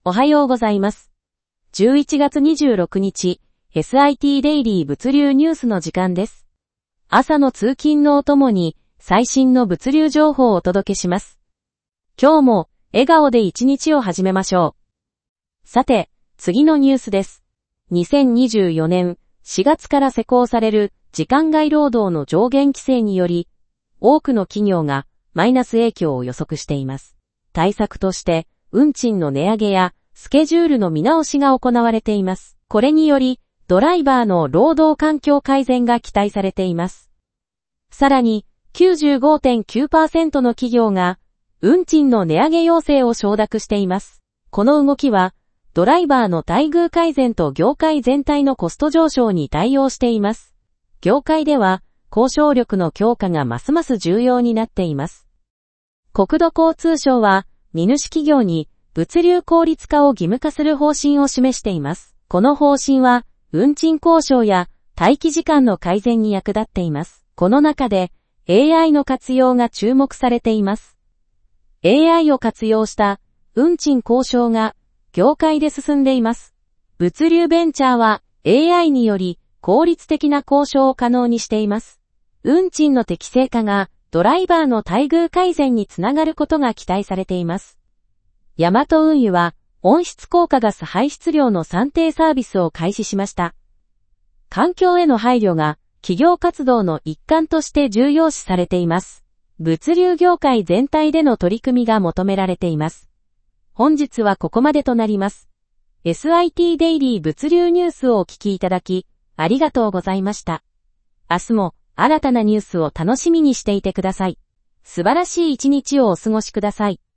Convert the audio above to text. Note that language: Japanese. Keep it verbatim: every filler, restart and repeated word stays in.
おはようございます。じゅういちがつにじゅうろくにち、エスアイティー デイリー物流ニュースの時間です。朝の通勤のお供に最新の物流情報をお届けします。今日も笑顔で一日を始めましょう。さて、次のニュースです。にせんにじゅうよねんしがつから施行される時間外労働の上限規制により、多くの企業がマイナス影響を予測しています。対策として、運賃の値上げやスケジュールの見直しが行われています。これにより、ドライバーの労働環境改善が期待されています。さらに、きゅうじゅうごてんきゅうパーセント の企業が、運賃の値上げ要請を承諾しています。この動きは、ドライバーの待遇改善と業界全体のコスト上昇に対応しています。業界では、交渉力の強化がますます重要になっています。国土交通省は、荷主企業に物流効率化を義務化する方針を示しています。この方針は、運賃交渉や待機時間の改善に役立っています。この中で、エーアイ の活用が注目されています。エーアイ を活用した運賃交渉が業界で進んでいます。物流ベンチャーは エーアイ により効率的な交渉を可能にしています。運賃の適正化がドライバーの待遇改善につながることが期待されています。ヤマト運輸は温室効果ガス排出量の算定サービスを開始しました。環境への配慮が企業活動の一環として重要視されています。物流業界全体での取り組みが求められています。本日はここまでとなります。エスアイティー デイリー物流ニュースをお聞きいただきありがとうございました。明日も新たなニュースを楽しみにしていてください。素晴らしい一日をお過ごしください。